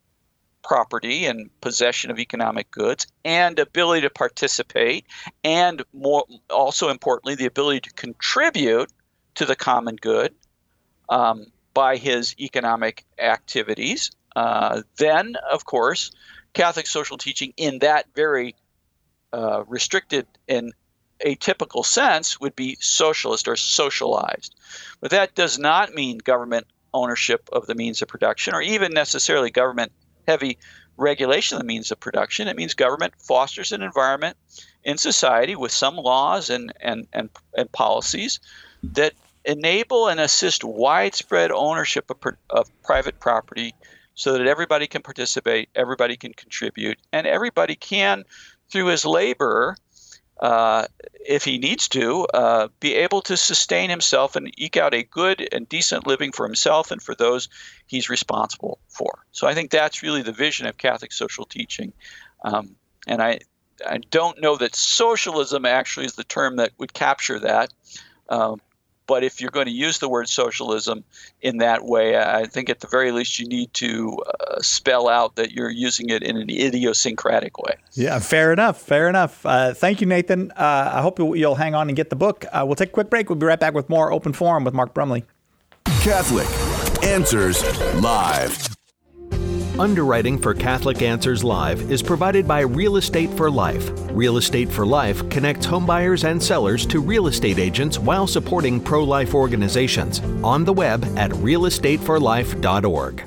property and possession of economic goods and ability to participate, and more also importantly, the ability to contribute to the common good um, by his economic activities, uh, then, of course, Catholic social teaching in that very uh, restricted and atypical sense would be socialist or socialized. But that does not mean government ownership of the means of production, or even necessarily government heavy regulation of the means of production. It means government fosters an environment in society with some laws and, and, and, and policies that enable and assist widespread ownership of, of private property, so that everybody can participate, everybody can contribute, and everybody can, through his labor, uh, if he needs to, uh, be able to sustain himself and eke out a good and decent living for himself and for those he's responsible for. So I think that's really the vision of Catholic social teaching. Um, and I, I don't know that socialism actually is the term that would capture that. Um, But if you're going to use the word socialism in that way, I think at the very least you need to uh, spell out that you're using it in an idiosyncratic way. Yeah, fair enough. Fair enough. Uh, thank you, Nathan. Uh, I hope you'll hang on and get the book. Uh, we'll take a quick break. We'll be right back with more Open Forum with Mark Brumley. Catholic Answers Live. Underwriting for Catholic Answers Live is provided by Real Estate for Life. Real Estate for Life connects homebuyers and sellers to real estate agents while supporting pro-life organizations. On the web at real estate for life dot org.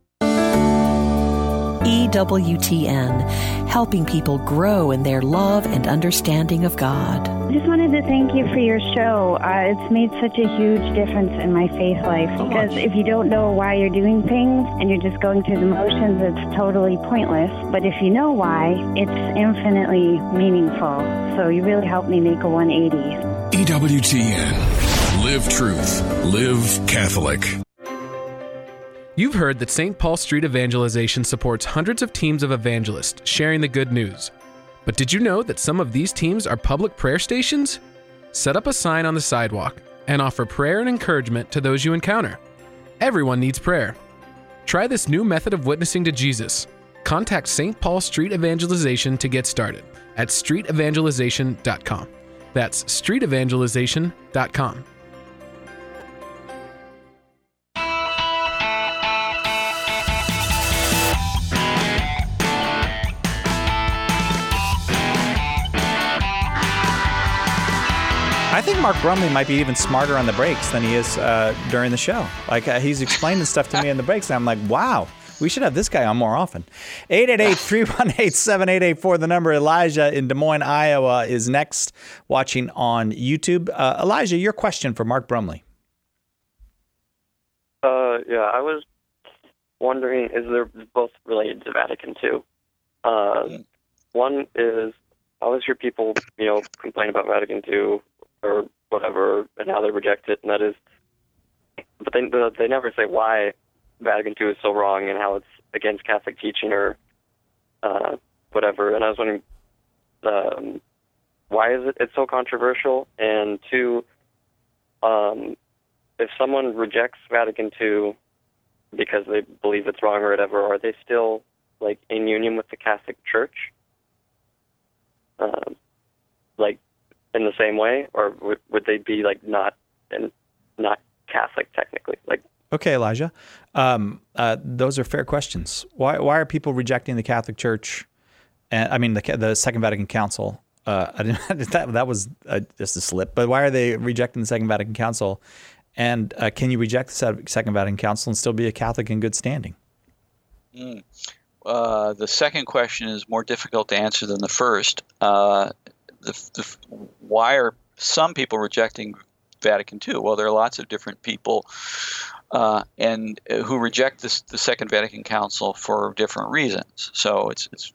E W T N, helping people grow in their love and understanding of God. I just wanted to thank you for your show. Uh, it's made such a huge difference in my faith life, because if you don't know why you're doing things and you're just going through the motions, it's totally pointless. But if you know why, it's infinitely meaningful. So you really helped me make a one eighty. E W T N. Live truth. Live Catholic. You've heard that Saint Paul Street Evangelization supports hundreds of teams of evangelists sharing the good news. But did you know that some of these teams are public prayer stations? Set up a sign on the sidewalk and offer prayer and encouragement to those you encounter. Everyone needs prayer. Try this new method of witnessing to Jesus. Contact Saint Paul Street Evangelization to get started at street evangelization dot com. That's street evangelization dot com. I think Mark Brumley might be even smarter on the breaks than he is uh, during the show. Like uh, he's explaining stuff to me in the breaks, and I'm like, wow, we should have this guy on more often. eight eight eight, three one eight, seven eight eight four, the number. Elijah in Des Moines, Iowa is next, watching on YouTube. Uh, Elijah, your question for Mark Brumley. Uh, yeah, I was wondering, is they're both related to Vatican two. Uh, one is, I always hear people, you know, complain about Vatican two or whatever, and how they reject it, and that is, but they they never say why Vatican two is so wrong and how it's against Catholic teaching or uh, whatever. And I was wondering, um, why is it it's so controversial? And two, um, if someone rejects Vatican two because they believe it's wrong or whatever, are they still like in union with the Catholic Church? Um, like in the same way, or would, would they be like not and not Catholic technically? Like, okay, Elijah, um, uh, those are fair questions. Why why are people rejecting the Catholic Church? And I mean the the Second Vatican Council. Uh, I didn't that that was uh, just a slip. But why are they rejecting the Second Vatican Council? And uh, can you reject the Second Vatican Council and still be a Catholic in good standing? Mm. Uh, the second question is more difficult to answer than the first. Uh, the, the, why are some people rejecting Vatican two? Well, there are lots of different people uh, and uh, who reject this, the Second Vatican Council for different reasons. So it's it's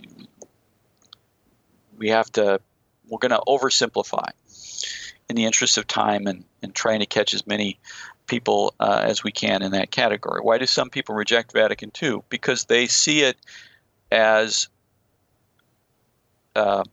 we have to we're going to oversimplify in the interest of time and, and trying to catch as many people uh, as we can in that category. Why do some people reject Vatican two? Because they see it as uh,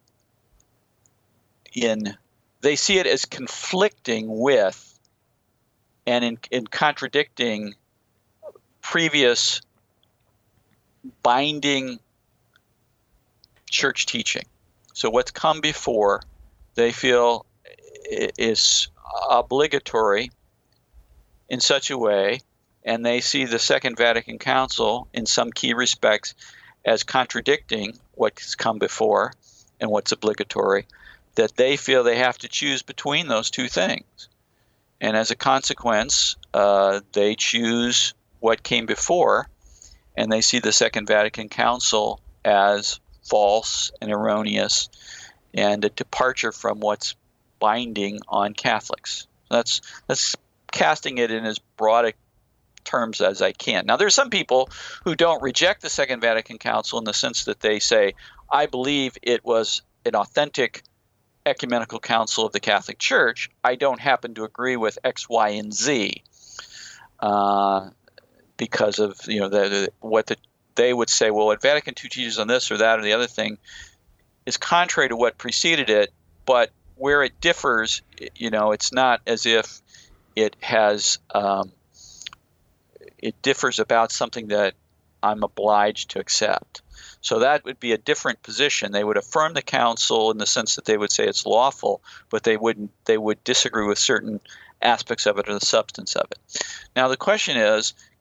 in they see it as conflicting with and in, in contradicting previous binding church teaching. So what's come before, they feel is obligatory in such a way, and they see the Second Vatican Council in some key respects as contradicting what's come before and what's obligatory, that they feel they have to choose between those two things. And as a consequence, uh, they choose what came before, and they see the Second Vatican Council as false and erroneous and a departure from what's binding on Catholics. That's that's casting it in as broad a terms as I can. Now, there's some people who don't reject the Second Vatican Council in the sense that they say, I believe it was an authentic ecumenical council of the Catholic Church. I don't happen to agree with X, Y, and Z uh, because of you know the, the, what the, they would say. Well, what Vatican two teaches on this or that or the other thing is contrary to what preceded it, but where it differs, you know, it's not as if it has um, it differs about something that I'm obliged to accept. So that would be a different position. They would affirm the council in the sense that they would say it's lawful, but they wouldn't. They would disagree with certain aspects of it or the substance of it. Now the question is,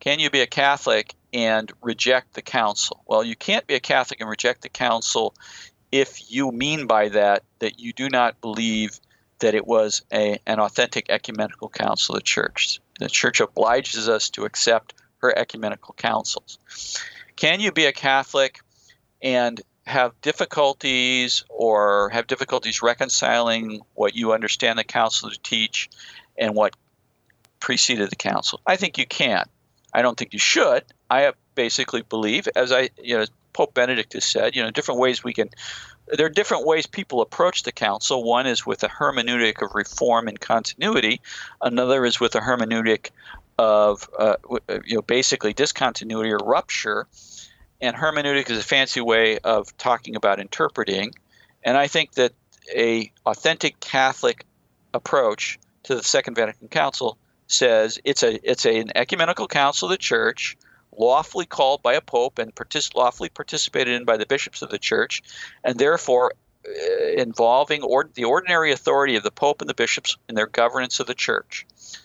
Can you be a Catholic and reject the council? Well, you can't be a Catholic and reject the council if you mean by that that you do not believe that it was a, an authentic ecumenical council of the church. The church obliges us to accept her ecumenical councils. Can you be a Catholic and have difficulties or have difficulties reconciling what you understand the council to teach and what preceded the council? I think you can. I don't think you should. I basically believe, as I, you know, Pope Benedict has said, you know, different ways we can, there are different ways people approach the council. One is with a hermeneutic of reform and continuity. Another is with a hermeneutic of, uh, you know, basically discontinuity or rupture. And hermeneutic is a fancy way of talking about interpreting. And I think that a authentic Catholic approach to the Second Vatican Council says it's a it's a, an ecumenical council of the church, lawfully called by a pope and partic- lawfully participated in by the bishops of the church, and therefore uh, involving or, the ordinary authority of the pope and the bishops in their governance of the church.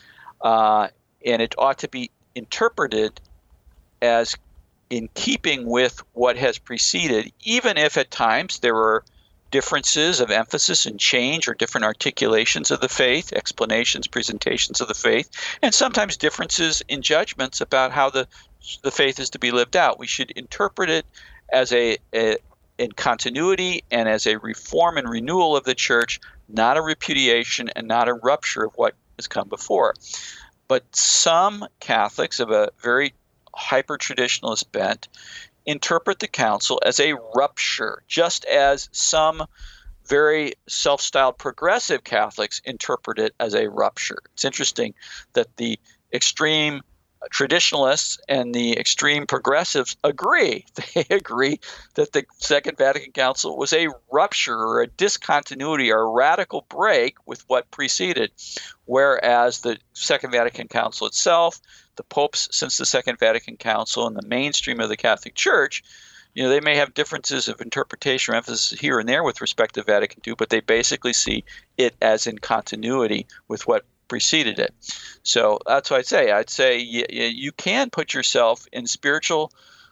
Uh, and it ought to be interpreted as in keeping with what has preceded, even if at times there were differences of emphasis and change or different articulations of the faith, explanations, presentations of the faith, and sometimes differences in judgments about how the the faith is to be lived out. We should interpret it as a, a in continuity and as a reform and renewal of the church, not a repudiation and not a rupture of what has come before. But some Catholics of a very hyper-traditionalist bent interpret the council as a rupture, just as some very self-styled progressive Catholics interpret it as a rupture. It's interesting that the extreme traditionalists and the extreme progressives agree. They agree that the Second Vatican Council was a rupture or a discontinuity or a radical break with what preceded, whereas the Second Vatican Council itself, the popes since the Second Vatican Council, and the mainstream of the Catholic Church, you know, they may have differences of interpretation or emphasis here and there with respect to Vatican Two, but they basically see it as in continuity with what preceded it. So that's what I'd say. I'd say you, you can put yourself in spiritual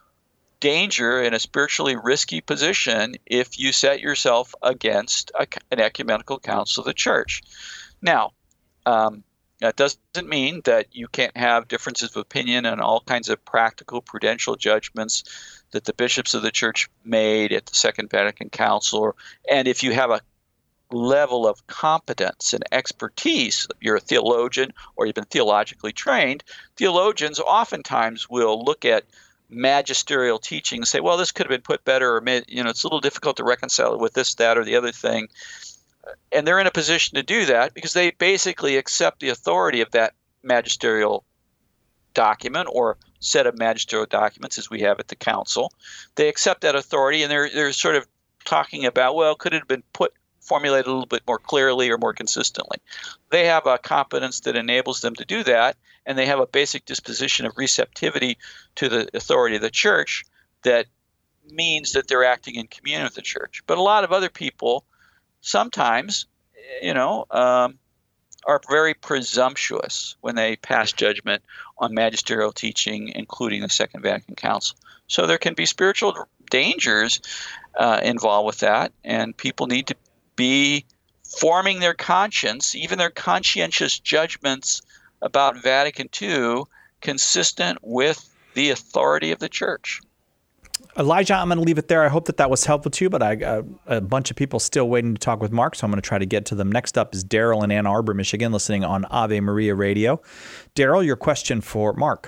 danger, in a spiritually risky position, if you set yourself against a, an ecumenical council of the church. Now, um, that doesn't mean that you can't have differences of opinion and all kinds of practical prudential judgments that the bishops of the church made at the Second Vatican Council. Or, and if you have a level of competence and expertise, you're a theologian or you've been theologically trained, theologians oftentimes will look at magisterial teaching and say, well, this could have been put better, or you know, it's a little difficult to reconcile it with this, that, or the other thing. And they're in a position to do that because they basically accept the authority of that magisterial document or set of magisterial documents as we have at the council. They accept that authority, and they're they're sort of talking about, well, could it have been put formulated a little bit more clearly or more consistently? They have a competence that enables them to do that, and they have a basic disposition of receptivity to the authority of the church that means that they're acting in communion with the church. But a lot of other people sometimes, you know, um, are very presumptuous when they pass judgment on magisterial teaching, including the Second Vatican Council. So there can be spiritual dangers uh, involved with that, and people need to be forming their conscience, even their conscientious judgments about Vatican Two, consistent with the authority of the church. Elijah, I'm going to leave it there. I hope that that was helpful to you, but I got a bunch of people still waiting to talk with Mark, so I'm going to try to get to them. Next up is Daryl in Ann Arbor, Michigan, listening on Ave Maria Radio. Daryl, your question for Mark.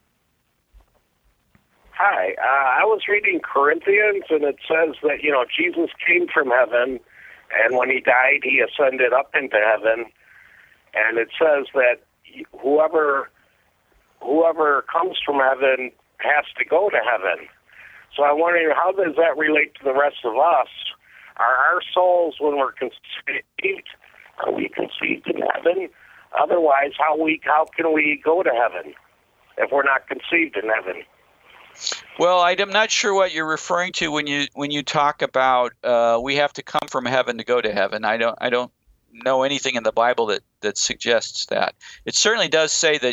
Hi. Uh, I was reading Corinthians, and it says that, you know, Jesus came from heaven, and when he died, he ascended up into heaven. And it says that whoever whoever comes from heaven has to go to heaven. So I'm wondering, how does that relate to the rest of us? Are our souls, when we're conceived, are we conceived in heaven? Otherwise, how we how can we go to heaven if we're not conceived in heaven? Well, I'm not sure what you're referring to when you when you talk about uh, we have to come from heaven to go to heaven. I don't I don't know anything in the Bible that, that suggests that. It certainly does say that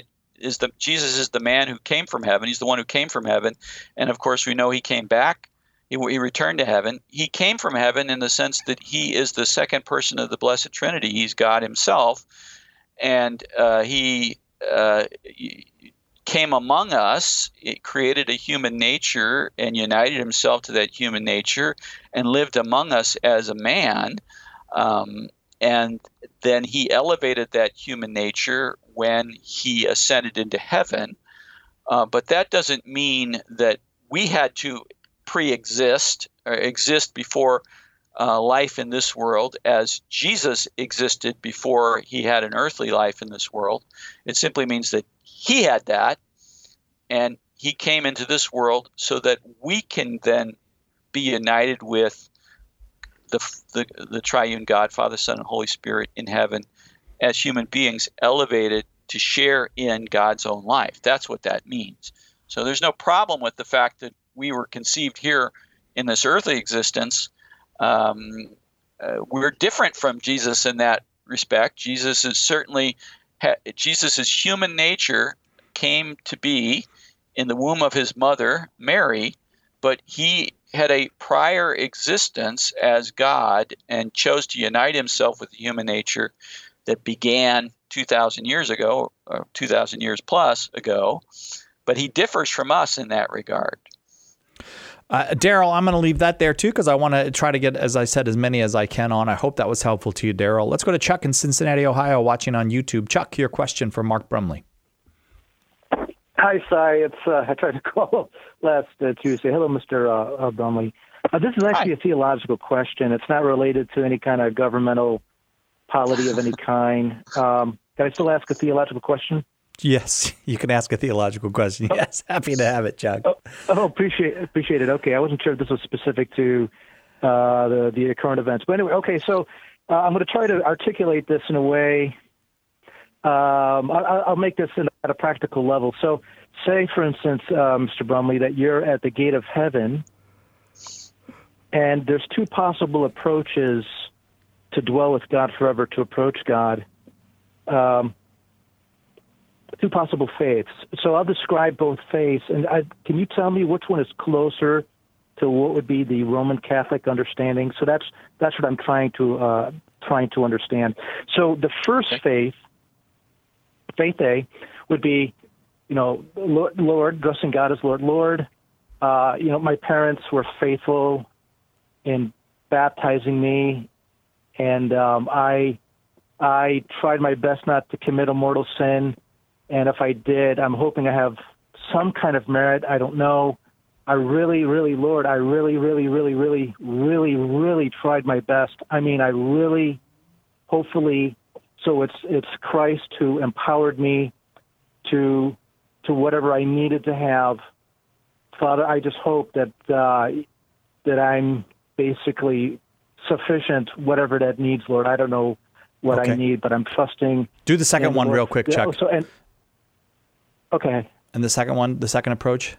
is the Jesus is the man who came from heaven. He's the one who came from heaven, and of course we know he came back. He, he returned to heaven. He came from heaven in the sense that he is the second person of the Blessed Trinity. He's God himself, and uh, he uh, came among us. It created a human nature and united himself to that human nature, and lived among us as a man. Um, and then he elevated that human nature when he ascended into heaven. Uh, but that doesn't mean that we had to pre-exist or exist before uh, life in this world as Jesus existed before he had an earthly life in this world. It simply means that he had that, and he came into this world so that we can then be united with the the, the triune God, Father, Son, and Holy Spirit in heaven as human beings elevated to share in God's own life. That's what that means. So there's no problem with the fact that we were conceived here in this earthly existence. Um, uh, we're different from Jesus in that respect. Jesus is certainly ha- Jesus's human nature came to be in the womb of his mother, Mary, but he had a prior existence as God and chose to unite himself with the human nature that began two thousand years ago, or two thousand years plus ago. But he differs from us in that regard. Uh, Daryl, I'm going to leave that there too because I want to try to get, as I said, as many as I can on. I hope that was helpful to you, Daryl. Let's go to Chuck in Cincinnati, Ohio, watching on YouTube. Chuck, your question for Mark Brumley. Hi, Cy. It's uh, I tried to call last uh, Tuesday. Hello, Mister Uh, uh, Brumley. Uh, this is actually Hi. a theological question. It's not related to any kind of governmental polity of any kind. Um, can I still ask a theological question? Yes, you can ask a theological question. Yes, happy to have it, Chuck. Oh, oh appreciate appreciate it. Okay, I wasn't sure if this was specific to uh, the the current events, but anyway, okay. So uh, I'm going to try to articulate this in a way. Um, I, I'll make this in, at a practical level. So, say, for instance, uh, Mister Brumley, that you're at the gate of heaven, and there's two possible approaches to dwell with God forever, to approach God. Um, two possible faiths. So I'll describe both faiths, and I, can you tell me which one is closer to what would be the Roman Catholic understanding? So that's that's what I'm trying to uh, trying to understand. So the first okay. faith, faith A, would be, you know, Lord, Lord addressing God as Lord, Lord. Uh, you know, my parents were faithful in baptizing me, and um, I I tried my best not to commit a mortal sin. And if I did, I'm hoping I have some kind of merit. I don't know. I really, really, Lord, I really, really, really, really, really, really tried my best. I mean, I really, hopefully, so it's it's Christ who empowered me to to whatever I needed to have. Father, I just hope that uh, that I'm basically sufficient, whatever that needs, Lord. I don't know what okay. I need, but I'm trusting. Do the second one Lord. real quick, Chuck. So, and, okay. And the second one, the second approach?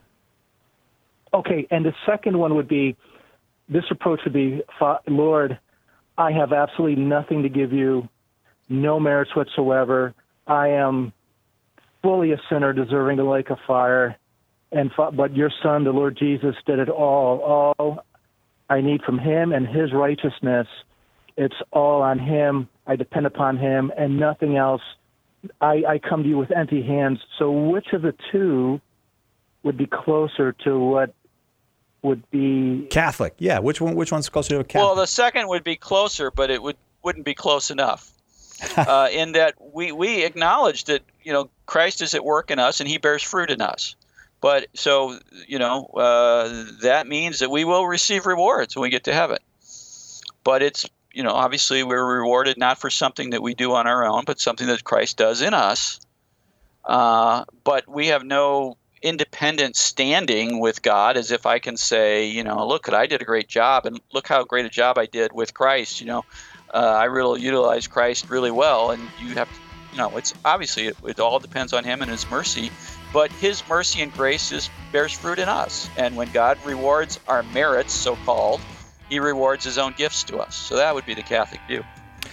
Okay, and the second one would be, this approach would be, Lord, I have absolutely nothing to give you, no merits whatsoever. I am fully a sinner deserving the lake of fire, and but your Son, the Lord Jesus, did it all. All I need from him and his righteousness, it's all on him. I depend upon him and nothing else. I, I come to you with empty hands. So which of the two would be closer to what would be Catholic? Yeah, which one? Which one's closer to a Catholic? Well, the second would be closer, but it would wouldn't be close enough. uh, in that we we acknowledge that you know Christ is at work in us and He bears fruit in us. But so you know uh, that means that we will receive rewards when we get to heaven. But it's you know obviously we're rewarded not for something that we do on our own, but something that Christ does in us. Uh, but we have no independent standing with God, as if I can say, you know, look, I did a great job, and look how great a job I did with Christ. You know, uh, I really utilized Christ really well, and you have to, you know, it's obviously it, it all depends on Him and His mercy, but His mercy and grace is bears fruit in us, and when God rewards our merits, so-called, He rewards His own gifts to us. So that would be the Catholic view.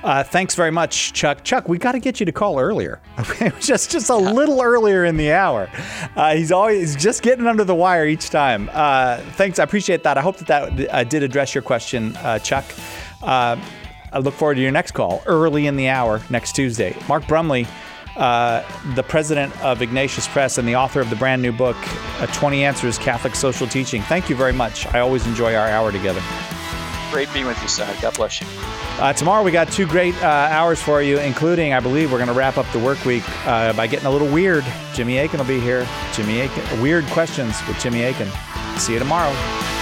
Uh, thanks very much, Chuck. Chuck, we got to get you to call earlier. just just a little earlier in the hour. Uh, he's always just getting under the wire each time. Uh, thanks. I appreciate that. I hope that that uh, did address your question, uh, Chuck. Uh, I look forward to your next call early in the hour next Tuesday. Mark Brumley, uh, the president of Ignatius Press and the author of the brand new book, uh, twenty Answers, Catholic Social Teaching. Thank you very much. I always enjoy our hour together. Great being with you, Si. God bless you. Uh, tomorrow we got two great uh, hours for you, including, I believe, we're going to wrap up the work week uh, by getting a little weird. Jimmy Akin will be here. Jimmy Akin, Weird Questions with Jimmy Akin. See you tomorrow.